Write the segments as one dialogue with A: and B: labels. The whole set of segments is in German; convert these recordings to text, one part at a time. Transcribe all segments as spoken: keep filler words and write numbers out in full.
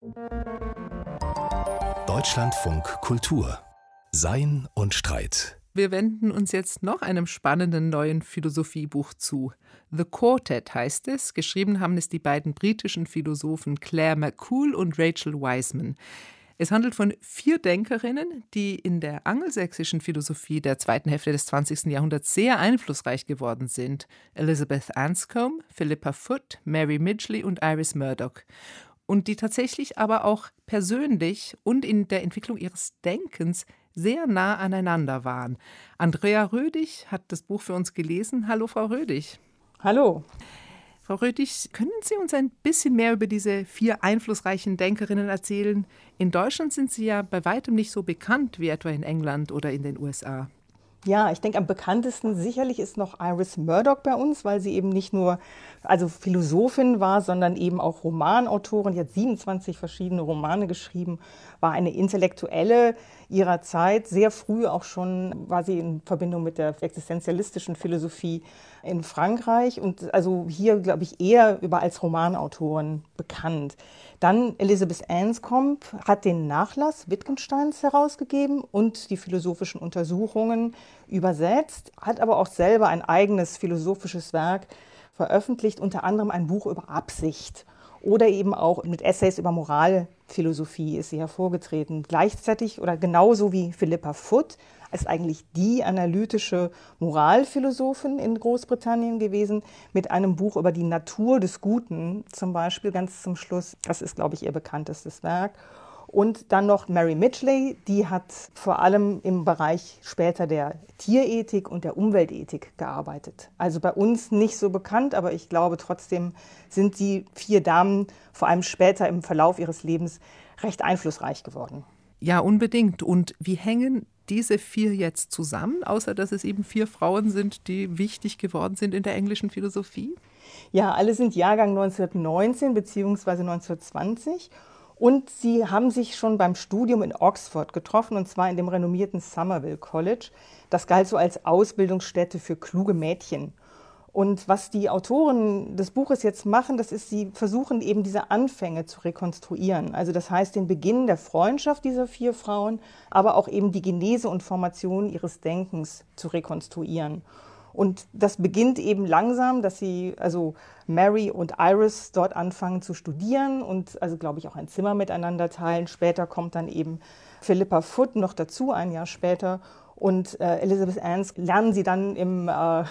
A: Deutschlandfunk Kultur. Sein und Streit.
B: Wir wenden uns jetzt noch einem spannenden neuen Philosophiebuch zu. The Quartet heißt es. Geschrieben haben es die beiden britischen Philosophen Claire McCool und Rachel Wiseman. Es handelt von vier Denkerinnen, die in der angelsächsischen Philosophie der zweiten Hälfte des zwanzigsten Jahrhunderts sehr einflussreich geworden sind. Elizabeth Anscombe, Philippa Foot, Mary Midgley und Iris Murdoch. Und die tatsächlich aber auch persönlich und in der Entwicklung ihres Denkens sehr nah aneinander waren. Andrea Rödig hat das Buch für uns gelesen. Hallo, Frau Rödig.
C: Hallo.
B: Frau Rödig, können Sie uns ein bisschen mehr über diese vier einflussreichen Denkerinnen erzählen? In Deutschland sind sie ja bei weitem nicht so bekannt wie etwa in England oder in den U S A.
C: Ja, ich denke, am bekanntesten sicherlich ist noch Iris Murdoch bei uns, weil sie eben nicht nur also Philosophin war, sondern eben auch Romanautorin. Die hat siebenundzwanzig verschiedene Romane geschrieben, war eine Intellektuelle ihrer Zeit. Sehr früh auch schon war sie in Verbindung mit der existenzialistischen Philosophie in Frankreich und also hier, glaube ich, eher über als Romanautorin bekannt. Dann Elizabeth Anscombe hat den Nachlass Wittgensteins herausgegeben und die philosophischen Untersuchungen übersetzt, hat aber auch selber ein eigenes philosophisches Werk veröffentlicht, unter anderem ein Buch über Absicht oder eben auch mit Essays über Moralphilosophie ist sie hervorgetreten. Gleichzeitig oder genauso wie Philippa Foot ist eigentlich die analytische Moralphilosophin in Großbritannien gewesen, mit einem Buch über die Natur des Guten zum Beispiel ganz zum Schluss. Das ist, glaube ich, ihr bekanntestes Werk. Und dann noch Mary Midgley, die hat vor allem im Bereich später der Tierethik und der Umweltethik gearbeitet. Also bei uns nicht so bekannt, aber ich glaube trotzdem sind die vier Damen vor allem später im Verlauf ihres Lebens recht einflussreich geworden.
B: Ja, unbedingt. Und wie hängen diese vier jetzt zusammen, außer dass es eben vier Frauen sind, die wichtig geworden sind in der englischen Philosophie?
C: Ja, alle sind Jahrgang neunzehnhundertneunzehn bzw. neunzehnhundertzwanzig. Und sie haben sich schon beim Studium in Oxford getroffen, und zwar in dem renommierten Somerville College. Das galt so als Ausbildungsstätte für kluge Mädchen. Und was die Autoren des Buches jetzt machen, das ist, sie versuchen eben diese Anfänge zu rekonstruieren. Also das heißt den Beginn der Freundschaft dieser vier Frauen, aber auch eben die Genese und Formation ihres Denkens zu rekonstruieren. Und das beginnt eben langsam, dass sie, also Mary und Iris dort anfangen zu studieren und also, glaube ich, auch ein Zimmer miteinander teilen. Später kommt dann eben Philippa Foot noch dazu, ein Jahr später. Und äh, Elizabeth Anscombe lernen sie dann im, äh,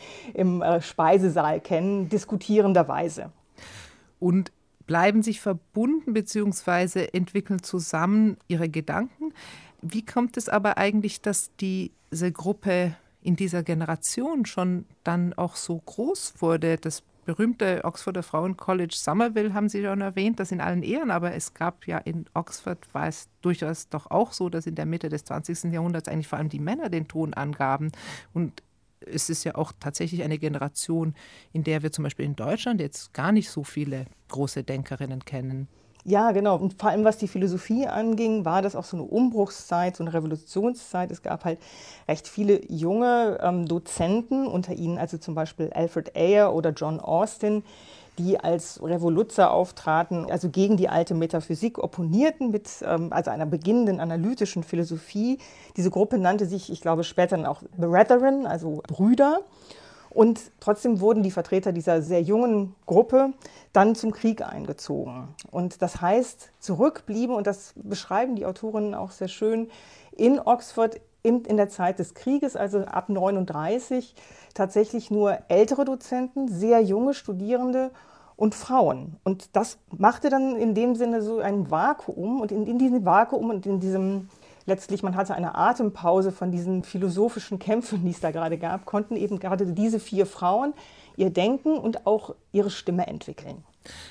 C: im äh, Speisesaal kennen, diskutierenderweise.
B: Und bleiben sich verbunden bzw. entwickeln zusammen ihre Gedanken. Wie kommt es aber eigentlich, dass diese Gruppe in dieser Generation schon dann auch so groß wurde? Das berühmte Oxforder Frauencollege Somerville haben Sie schon erwähnt, das in allen Ehren, aber es gab ja in Oxford, war es durchaus doch auch so, dass in der Mitte des zwanzigsten Jahrhunderts eigentlich vor allem die Männer den Ton angaben. Und es ist ja auch tatsächlich eine Generation, in der wir zum Beispiel in Deutschland jetzt gar nicht so viele große Denkerinnen kennen.
C: Ja, genau. Und vor allem, was die Philosophie anging, war das auch so eine Umbruchszeit, so eine Revolutionszeit. Es gab halt recht viele junge ähm, Dozenten, unter ihnen also zum Beispiel Alfred Ayer oder John Austin, die als Revoluzer auftraten, also gegen die alte Metaphysik opponierten, mit ähm, also einer beginnenden analytischen Philosophie. Diese Gruppe nannte sich, ich glaube, später dann auch Brethren, also Brüder. Und trotzdem wurden die Vertreter dieser sehr jungen Gruppe dann zum Krieg eingezogen. Und das heißt, zurückblieben, und das beschreiben die Autorinnen auch sehr schön, in Oxford in, in der Zeit des Krieges, also ab neununddreißig, tatsächlich nur ältere Dozenten, sehr junge Studierende und Frauen. Und das machte dann in dem Sinne so ein Vakuum. Und in, in diesem Vakuum und in diesem letztlich, man hatte eine Atempause von diesen philosophischen Kämpfen, die es da gerade gab, konnten eben gerade diese vier Frauen ihr Denken und auch ihre Stimme entwickeln.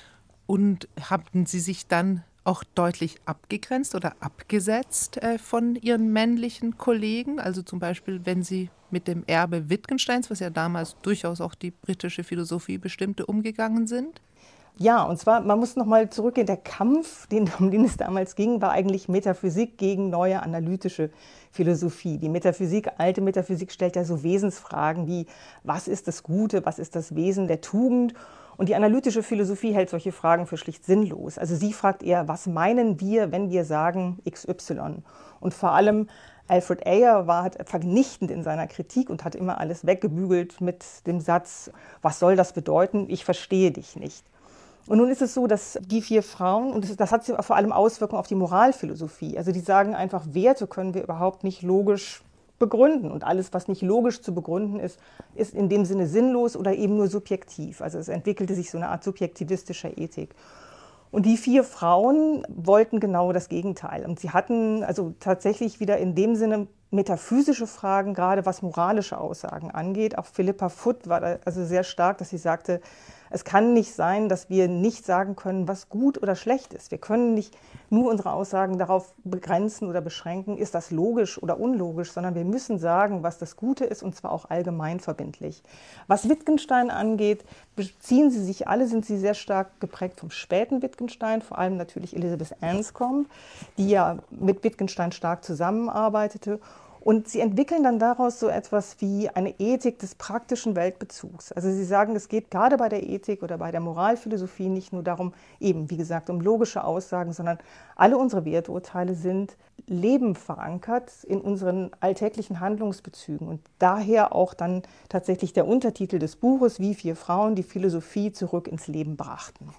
B: Und haben Sie sich dann auch deutlich abgegrenzt oder abgesetzt äh, von Ihren männlichen Kollegen? Also zum Beispiel, wenn Sie mit dem Erbe Wittgensteins, was ja damals durchaus auch die britische Philosophie bestimmte, umgegangen sind?
C: Ja, und zwar, man muss noch mal zurückgehen, der Kampf, den, um den es damals ging, war eigentlich Metaphysik gegen neue analytische Philosophie. Die Metaphysik, alte Metaphysik stellt ja so Wesensfragen wie, was ist das Gute, was ist das Wesen der Tugend? Und die analytische Philosophie hält solche Fragen für schlicht sinnlos. Also sie fragt eher, was meinen wir, wenn wir sagen X Y? Und vor allem Alfred Ayer war halt vernichtend in seiner Kritik und hat immer alles weggebügelt mit dem Satz, was soll das bedeuten? Ich verstehe dich nicht. Und nun ist es so, dass die vier Frauen, und das hat vor allem Auswirkungen auf die Moralphilosophie, also die sagen einfach, Werte können wir überhaupt nicht logisch begründen. Und alles, was nicht logisch zu begründen ist, ist in dem Sinne sinnlos oder eben nur subjektiv. Also es entwickelte sich so eine Art subjektivistischer Ethik. Und die vier Frauen wollten genau das Gegenteil. Und sie hatten also tatsächlich wieder in dem Sinne metaphysische Fragen, gerade was moralische Aussagen angeht. Auch Philippa Foot war da also sehr stark, dass sie sagte, es kann nicht sein, dass wir nicht sagen können, was gut oder schlecht ist. Wir können nicht nur unsere Aussagen darauf begrenzen oder beschränken, ist das logisch oder unlogisch, sondern wir müssen sagen, was das Gute ist, und zwar auch allgemein verbindlich. Was Wittgenstein angeht, beziehen sie sich alle, sind sie sehr stark geprägt vom späten Wittgenstein, vor allem natürlich Elizabeth Anscombe, die ja mit Wittgenstein stark zusammenarbeitete. Und sie entwickeln dann daraus so etwas wie eine Ethik des praktischen Weltbezugs. Also sie sagen, es geht gerade bei der Ethik oder bei der Moralphilosophie nicht nur darum, eben wie gesagt, um logische Aussagen, sondern alle unsere Werturteile sind Leben verankert in unseren alltäglichen Handlungsbezügen. Und daher auch dann tatsächlich der Untertitel des Buches, wie vier Frauen die Philosophie zurück ins Leben brachten.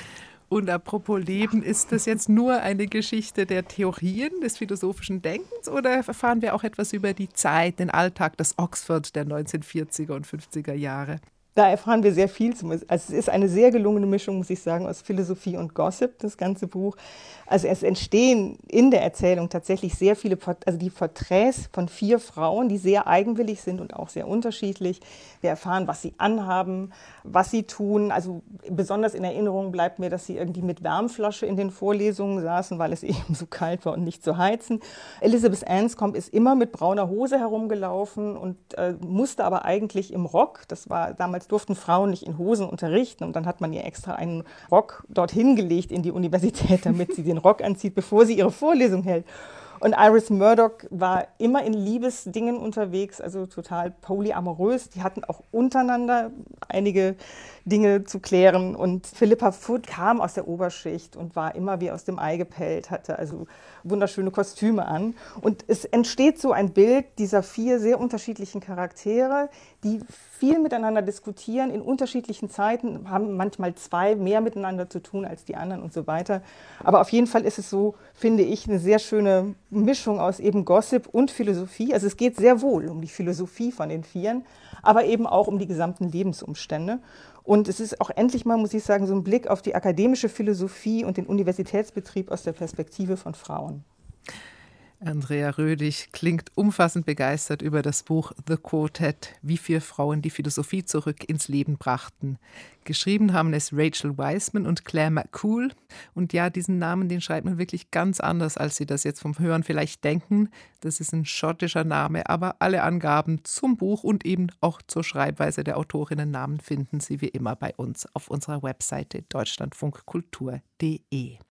B: Und apropos Leben, ist das jetzt nur eine Geschichte der Theorien des philosophischen Denkens oder erfahren wir auch etwas über die Zeit, den Alltag, das Oxford der neunzehnhundertvierziger und fünfziger Jahre?
C: Da erfahren wir sehr viel. Also es ist eine sehr gelungene Mischung, muss ich sagen, aus Philosophie und Gossip, das ganze Buch. Also es entstehen in der Erzählung tatsächlich sehr viele, also die Porträts von vier Frauen, die sehr eigenwillig sind und auch sehr unterschiedlich. Wir erfahren, was sie anhaben, was sie tun. Also besonders in Erinnerung bleibt mir, dass sie irgendwie mit Wärmflasche in den Vorlesungen saßen, weil es eben so kalt war und nicht zu heizen. Elizabeth Anscombe ist immer mit brauner Hose herumgelaufen und äh, musste aber eigentlich im Rock, das war damals durften Frauen nicht in Hosen unterrichten und dann hat man ihr extra einen Rock dorthin gelegt in die Universität, damit sie den Rock anzieht, bevor sie ihre Vorlesung hält. Und Iris Murdoch war immer in Liebesdingen unterwegs, also total polyamorös. Die hatten auch untereinander einige Dinge zu klären. Und Philippa Foot kam aus der Oberschicht und war immer wie aus dem Ei gepellt, hatte also wunderschöne Kostüme an. Und es entsteht so ein Bild dieser vier sehr unterschiedlichen Charaktere, die viel miteinander diskutieren, in unterschiedlichen Zeiten, haben manchmal zwei mehr miteinander zu tun als die anderen und so weiter. Aber auf jeden Fall ist es so, finde ich, eine sehr schöne Mischung aus eben Gossip und Philosophie. Also es geht sehr wohl um die Philosophie von den Vieren, aber eben auch um die gesamten Lebensumstände. Und es ist auch endlich mal, muss ich sagen, so ein Blick auf die akademische Philosophie und den Universitätsbetrieb aus der Perspektive von Frauen.
B: Andrea Rödig klingt umfassend begeistert über das Buch The Quartet, wie vier Frauen die Philosophie zurück ins Leben brachten. Geschrieben haben es Rachel Wiseman und Claire McCool. Und ja, diesen Namen, den schreibt man wirklich ganz anders, als Sie das jetzt vom Hören vielleicht denken. Das ist ein schottischer Name, aber alle Angaben zum Buch und eben auch zur Schreibweise der Autorinnennamen finden Sie wie immer bei uns auf unserer Webseite deutschlandfunkkultur punkt de.